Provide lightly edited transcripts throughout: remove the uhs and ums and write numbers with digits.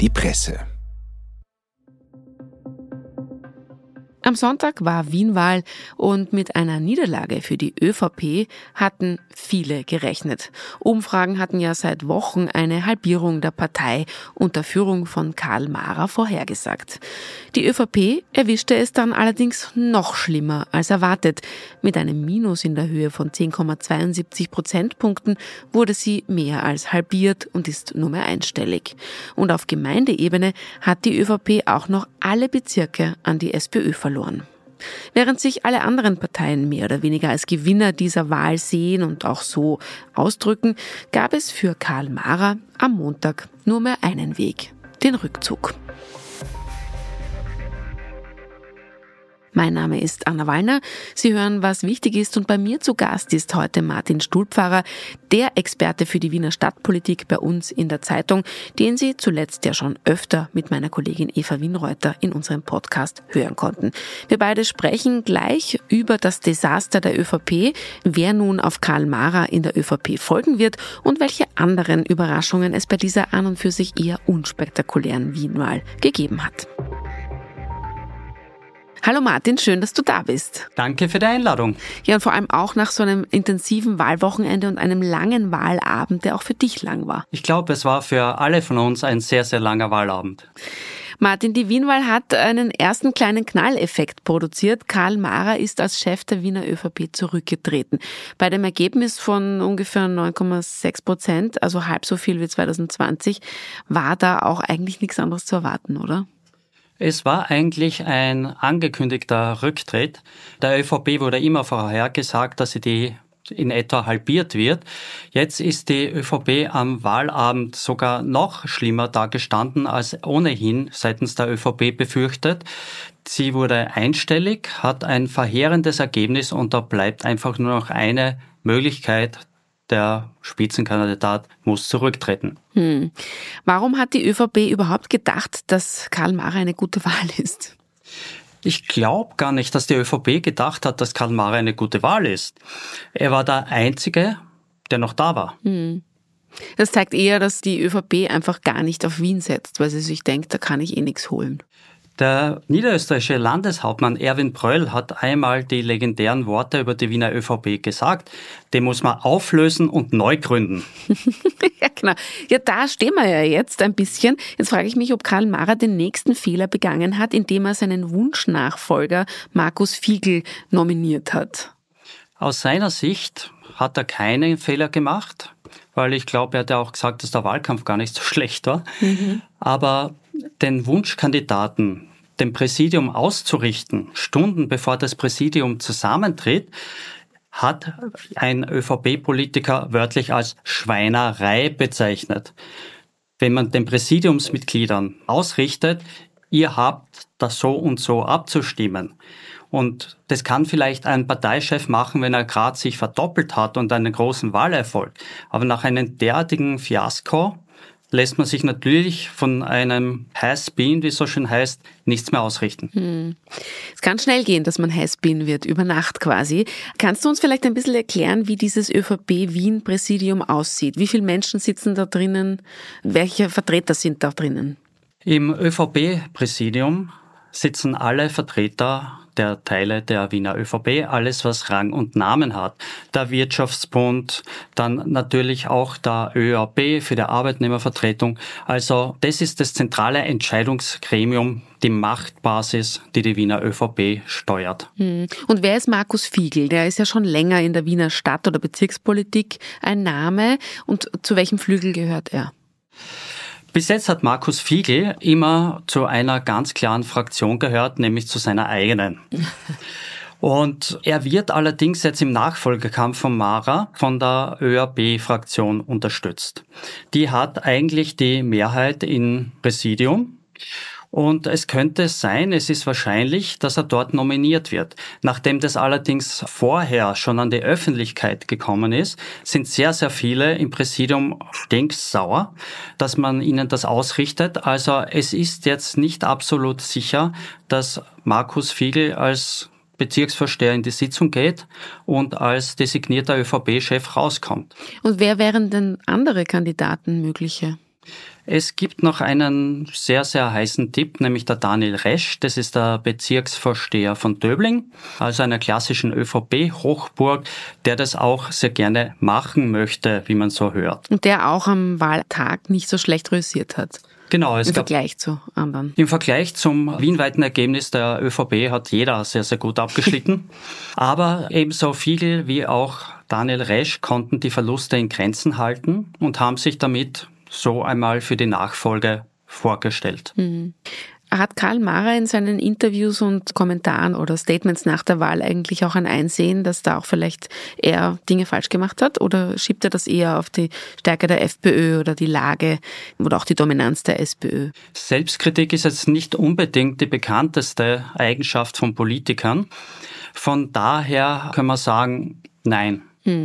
die Presse. Am Sonntag war Wien-Wahl und mit einer Niederlage für die ÖVP hatten viele gerechnet. Umfragen hatten ja seit Wochen eine Halbierung der Partei unter Führung von Karl Mahrer vorhergesagt. Die ÖVP erwischte es dann allerdings noch schlimmer als erwartet. Mit einem Minus in der Höhe von 10,72 Prozentpunkten wurde sie mehr als halbiert und ist nur mehr einstellig. Und auf Gemeindeebene hat die ÖVP auch noch alle Bezirke an die SPÖ verloren. Während sich alle anderen Parteien mehr oder weniger als Gewinner dieser Wahl sehen und auch so ausdrücken, gab es für Karl Mahrer am Montag nur mehr einen Weg: den Rückzug. Mein Name ist Anna Wallner. Sie hören, was wichtig ist, und bei mir zu Gast ist heute Martin Stuhlpfarrer, der Experte für die Wiener Stadtpolitik bei uns in der Zeitung, den Sie zuletzt ja schon öfter mit meiner Kollegin Eva Wienreuther in unserem Podcast hören konnten. Wir beide sprechen gleich über das Desaster der ÖVP, wer nun auf Karl Mahrer in der ÖVP folgen wird und welche anderen Überraschungen es bei dieser an und für sich eher unspektakulären Wien-Wahl gegeben hat. Hallo Martin, schön, dass du da bist. Danke für die Einladung. Ja, und vor allem auch nach so einem intensiven Wahlwochenende und einem langen Wahlabend, der auch für dich lang war. Ich glaube, es war für alle von uns ein sehr, sehr langer Wahlabend. Martin, die Wien-Wahl hat einen ersten kleinen Knalleffekt produziert. Karl Mahrer ist als Chef der Wiener ÖVP zurückgetreten. Bei dem Ergebnis von ungefähr 9,6%, also halb so viel wie 2020, war da auch eigentlich nichts anderes zu erwarten, oder? Es war eigentlich ein angekündigter Rücktritt. Der ÖVP wurde immer vorhergesagt, dass sie in etwa halbiert wird. Jetzt ist die ÖVP am Wahlabend sogar noch schlimmer dagestanden als ohnehin seitens der ÖVP befürchtet. Sie wurde einstellig, hat ein verheerendes Ergebnis und da bleibt einfach nur noch eine Möglichkeit: der Spitzenkandidat muss zurücktreten. Warum hat die ÖVP überhaupt gedacht, dass Karl Mahrer eine gute Wahl ist? Ich glaube gar nicht, dass die ÖVP gedacht hat, dass Karl Mahrer eine gute Wahl ist. Er war der Einzige, der noch da war. Das zeigt eher, dass die ÖVP einfach gar nicht auf Wien setzt, weil sie sich denkt, da kann ich eh nichts holen. Der niederösterreichische Landeshauptmann Erwin Pröll hat einmal die legendären Worte über die Wiener ÖVP gesagt: Den muss man auflösen und neu gründen. Ja, genau. Ja, da stehen wir ja jetzt ein bisschen. Jetzt frage ich mich, ob Karl Mahrer den nächsten Fehler begangen hat, indem er seinen Wunschnachfolger Markus Fiegel nominiert hat. Aus seiner Sicht hat er keinen Fehler gemacht, weil ich glaube, er hat ja auch gesagt, dass der Wahlkampf gar nicht so schlecht war. Aber den Wunschkandidaten dem Präsidium auszurichten, Stunden bevor das Präsidium zusammentritt, hat ein ÖVP-Politiker wörtlich als Schweinerei bezeichnet. Wenn man den Präsidiumsmitgliedern ausrichtet, ihr habt das so und so abzustimmen. Und das kann vielleicht ein Parteichef machen, wenn er gerade sich verdoppelt hat und einen großen Wahlerfolg. Aber nach einem derartigen Fiasko lässt man sich natürlich von einem Has-Been, wie es so schön heißt, nichts mehr ausrichten. Es kann schnell gehen, dass man Has-Been wird, über Nacht quasi. Kannst du uns vielleicht ein bisschen erklären, wie dieses ÖVP-Wien-Präsidium aussieht? Wie viele Menschen sitzen da drinnen? Welche Vertreter sind da drinnen? Im ÖVP-Präsidium sitzen alle Vertreter der Teile der Wiener ÖVP, alles was Rang und Namen hat. Der Wirtschaftsbund, dann natürlich auch der ÖAB für die Arbeitnehmervertretung. Also das ist das zentrale Entscheidungsgremium, die Machtbasis, die die Wiener ÖVP steuert. Und wer ist Markus Fiegel? Der ist ja schon länger in der Wiener Stadt- oder Bezirkspolitik ein Name. Und zu welchem Flügel gehört er? Bis jetzt hat Markus Fiegel immer zu einer ganz klaren Fraktion gehört, nämlich zu seiner eigenen. Und er wird allerdings jetzt im Nachfolgekampf von Mahrer von der ÖAB-Fraktion unterstützt. Die hat eigentlich die Mehrheit im Präsidium. Und es könnte sein, es ist wahrscheinlich, dass er dort nominiert wird. Nachdem das allerdings vorher schon an die Öffentlichkeit gekommen ist, sind sehr, sehr viele im Präsidium stinksauer, dass man ihnen das ausrichtet. Also es ist jetzt nicht absolut sicher, dass Markus Fiegel als Bezirksvorsteher in die Sitzung geht und als designierter ÖVP-Chef rauskommt. Und wer wären denn andere Kandidaten mögliche? Es gibt noch einen sehr, sehr heißen Tipp, nämlich der Daniel Resch. Das ist der Bezirksvorsteher von Döbling, also einer klassischen ÖVP-Hochburg, der das auch sehr gerne machen möchte, wie man so hört. Und der auch am Wahltag nicht so schlecht reüssiert hat. Genau. Im Vergleich zu anderen. Im Vergleich zum wienweiten Ergebnis der ÖVP hat jeder sehr, sehr gut abgeschnitten. Aber ebenso Fiegel wie auch Daniel Resch konnten die Verluste in Grenzen halten und haben sich damit so einmal für die Nachfolge vorgestellt. Hat Karl Maurer in seinen Interviews und Kommentaren oder Statements nach der Wahl eigentlich auch ein Einsehen, dass da auch vielleicht er Dinge falsch gemacht hat? Oder schiebt er das eher auf die Stärke der FPÖ oder die Lage oder auch die Dominanz der SPÖ? Selbstkritik ist jetzt nicht unbedingt die bekannteste Eigenschaft von Politikern. Von daher können wir sagen, nein.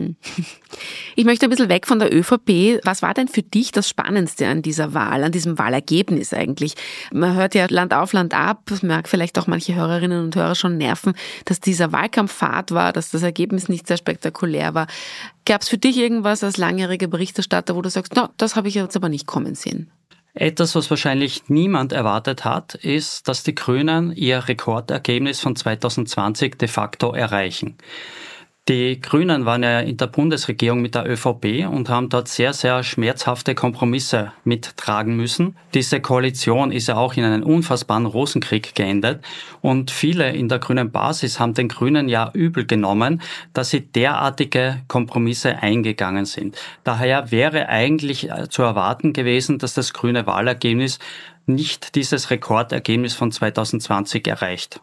Ich möchte ein bisschen weg von der ÖVP. Was war denn für dich das Spannendste an dieser Wahl, an diesem Wahlergebnis eigentlich? Man hört ja Land auf, Land ab. Es mag vielleicht auch manche Hörerinnen und Hörer schon nerven, dass dieser Wahlkampf fad war, dass das Ergebnis nicht sehr spektakulär war. Gab es für dich irgendwas als langjähriger Berichterstatter, wo du sagst, no, das habe ich jetzt aber nicht kommen sehen? Etwas, was wahrscheinlich niemand erwartet hat, ist, dass die Grünen ihr Rekordergebnis von 2020 de facto erreichen. Die Grünen waren ja in der Bundesregierung mit der ÖVP und haben dort sehr, sehr schmerzhafte Kompromisse mittragen müssen. Diese Koalition ist ja auch in einen unfassbaren Rosenkrieg geendet und viele in der grünen Basis haben den Grünen ja übel genommen, dass sie derartige Kompromisse eingegangen sind. Daher wäre eigentlich zu erwarten gewesen, dass das grüne Wahlergebnis nicht dieses Rekordergebnis von 2020 erreicht.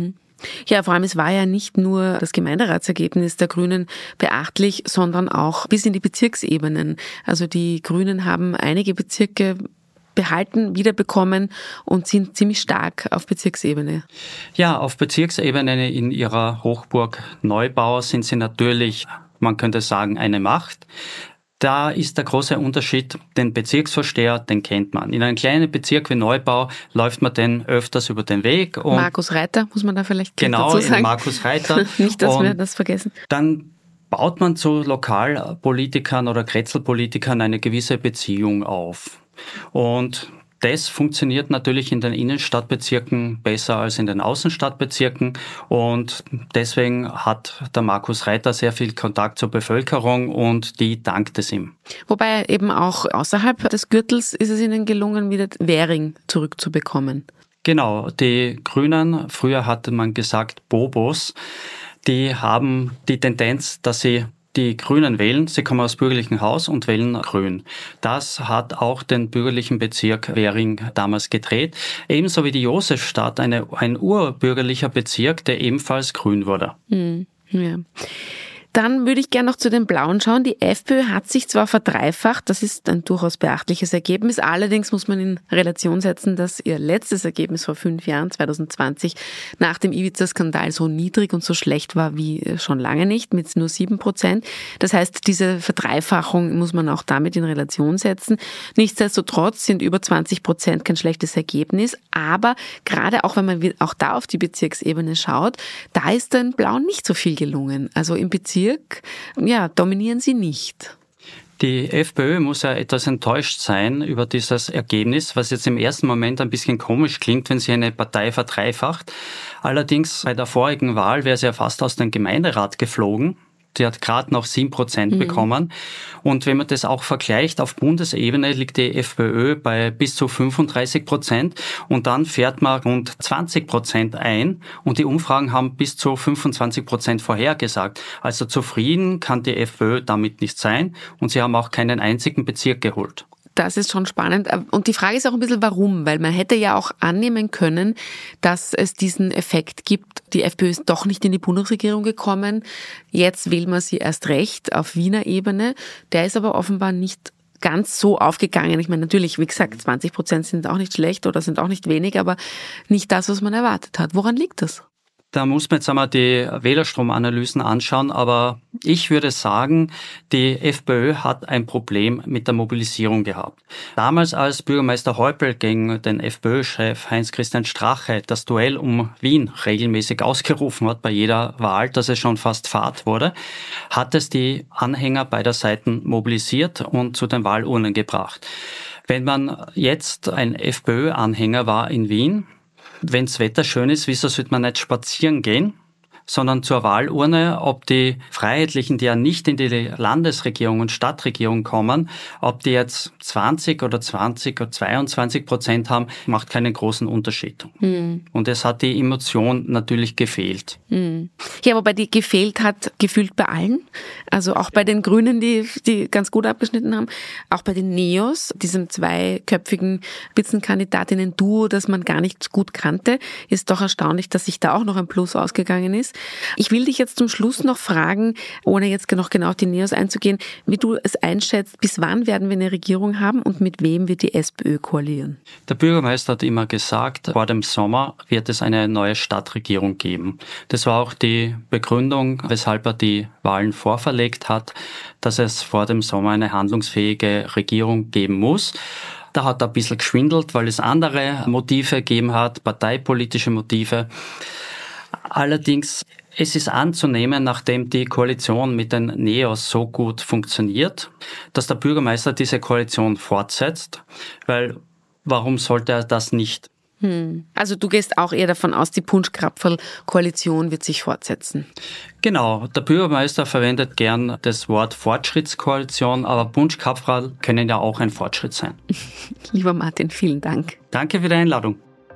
Ja, vor allem es war ja nicht nur das Gemeinderatsergebnis der Grünen beachtlich, sondern auch bis in die Bezirksebenen. Also die Grünen haben einige Bezirke behalten, wiederbekommen und sind ziemlich stark auf Bezirksebene. Ja, auf Bezirksebene in ihrer Hochburg Neubau sind sie natürlich, man könnte sagen, eine Macht. Da ist der große Unterschied, den Bezirksvorsteher, den kennt man. In einem kleinen Bezirk wie Neubau läuft man den öfters über den Weg. Und Markus Reiter, muss man da vielleicht dazu sagen. Genau, Markus Reiter. Nicht, dass wir das vergessen. Dann baut man zu Lokalpolitikern oder Kretzelpolitikern eine gewisse Beziehung auf. Und das funktioniert natürlich in den Innenstadtbezirken besser als in den Außenstadtbezirken und deswegen hat der Markus Reiter sehr viel Kontakt zur Bevölkerung und die dankt es ihm. Wobei eben auch außerhalb des Gürtels ist es ihnen gelungen, wieder Währing zurückzubekommen. Genau, die Grünen, früher hatte man gesagt Bobos, die haben die Tendenz, dass sie die Grünen wählen, sie kommen aus bürgerlichem Haus und wählen Grün. Das hat auch den bürgerlichen Bezirk Währing damals gedreht. Ebenso wie die Josefstadt, ein urbürgerlicher Bezirk, der ebenfalls grün wurde. Ja. Dann würde ich gerne noch zu den Blauen schauen. Die FPÖ hat sich zwar verdreifacht, das ist ein durchaus beachtliches Ergebnis, allerdings muss man in Relation setzen, dass ihr letztes Ergebnis vor 5 Jahren, 2020, nach dem Ibiza-Skandal so niedrig und so schlecht war wie schon lange nicht, mit nur 7%. Das heißt, diese Verdreifachung muss man auch damit in Relation setzen. Nichtsdestotrotz sind über 20% kein schlechtes Ergebnis, aber gerade auch wenn man auch da auf die Bezirksebene schaut, da ist den Blauen nicht so viel gelungen. Also im Bezirk dominieren sie nicht. Die FPÖ muss ja etwas enttäuscht sein über dieses Ergebnis, was jetzt im ersten Moment ein bisschen komisch klingt, wenn sie eine Partei verdreifacht. Allerdings bei der vorigen Wahl wäre sie ja fast aus dem Gemeinderat geflogen. Die hat gerade noch 7% bekommen. Und wenn man das auch vergleicht, auf Bundesebene liegt die FPÖ bei bis zu 35% und dann fährt man rund 20% ein und die Umfragen haben bis zu 25% vorhergesagt. Also zufrieden kann die FPÖ damit nicht sein und sie haben auch keinen einzigen Bezirk geholt. Das ist schon spannend. Und die Frage ist auch ein bisschen, warum? Weil man hätte ja auch annehmen können, dass es diesen Effekt gibt. Die FPÖ ist doch nicht in die Bundesregierung gekommen. Jetzt will man sie erst recht auf Wiener Ebene. Der ist aber offenbar nicht ganz so aufgegangen. Ich meine, natürlich, wie gesagt, 20% sind auch nicht schlecht oder sind auch nicht wenig, aber nicht das, was man erwartet hat. Woran liegt das? Da muss man jetzt einmal die Wählerstromanalysen anschauen, aber ich würde sagen, die FPÖ hat ein Problem mit der Mobilisierung gehabt. Damals, als Bürgermeister Häupl gegen den FPÖ-Chef Heinz-Christian Strache das Duell um Wien regelmäßig ausgerufen hat bei jeder Wahl, dass es schon fast Fahrt wurde, hat es die Anhänger beider Seiten mobilisiert und zu den Wahlurnen gebracht. Wenn man jetzt ein FPÖ-Anhänger war in Wien, wenn das Wetter schön ist, wieso sollte man nicht spazieren gehen, sondern zur Wahlurne, ob die Freiheitlichen, die ja nicht in die Landesregierung und Stadtregierung kommen, ob die jetzt 20 oder 22% haben, macht keinen großen Unterschied. Und es hat die Emotion natürlich gefehlt. Ja, wobei die gefehlt hat, gefühlt bei allen. Also auch bei den Grünen, die ganz gut abgeschnitten haben. Auch bei den Neos, diesem zweiköpfigen Spitzenkandidatinnen-Duo, das man gar nicht gut kannte, ist doch erstaunlich, dass sich da auch noch ein Plus ausgegangen ist. Ich will dich jetzt zum Schluss noch fragen, ohne jetzt noch genau auf die Neos einzugehen, wie du es einschätzt, bis wann werden wir eine Regierung haben und mit wem wird die SPÖ koalieren? Der Bürgermeister hat immer gesagt, vor dem Sommer wird es eine neue Stadtregierung geben. Das war auch die Begründung, weshalb er die Wahlen vorverlegt hat, dass es vor dem Sommer eine handlungsfähige Regierung geben muss. Da hat er ein bisschen geschwindelt, weil es andere Motive gegeben hat, parteipolitische Motive. Allerdings, es ist anzunehmen, nachdem die Koalition mit den Neos so gut funktioniert, dass der Bürgermeister diese Koalition fortsetzt, weil warum sollte er das nicht? Also du gehst auch eher davon aus, die Punsch-Krapferl-Koalition wird sich fortsetzen. Genau, der Bürgermeister verwendet gern das Wort Fortschrittskoalition, aber Punsch-Krapferl können ja auch ein Fortschritt sein. Lieber Martin, vielen Dank. Danke für die Einladung.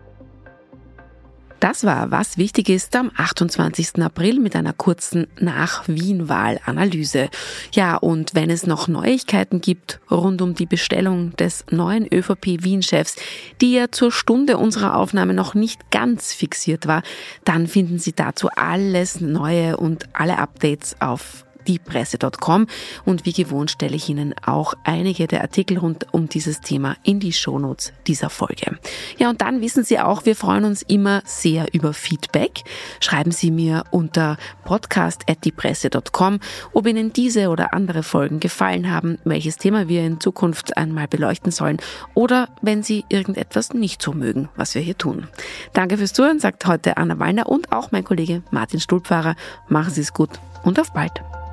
Das war Was wichtig ist am 28. April mit einer kurzen Nach-Wien-Wahl-Analyse. Ja, und wenn es noch Neuigkeiten gibt rund um die Bestellung des neuen ÖVP-Wien-Chefs, die ja zur Stunde unserer Aufnahme noch nicht ganz fixiert war, dann finden Sie dazu alles Neue und alle Updates auf diepresse.com und wie gewohnt stelle ich Ihnen auch einige der Artikel rund um dieses Thema in die Shownotes dieser Folge. Ja, und dann wissen Sie auch, wir freuen uns immer sehr über Feedback. Schreiben Sie mir unter podcast@diepresse.com, ob Ihnen diese oder andere Folgen gefallen haben, welches Thema wir in Zukunft einmal beleuchten sollen oder wenn Sie irgendetwas nicht so mögen, was wir hier tun. Danke fürs Zuhören, sagt heute Anna Wallner und auch mein Kollege Martin Stulpfahrer. Machen Sie es gut und auf bald.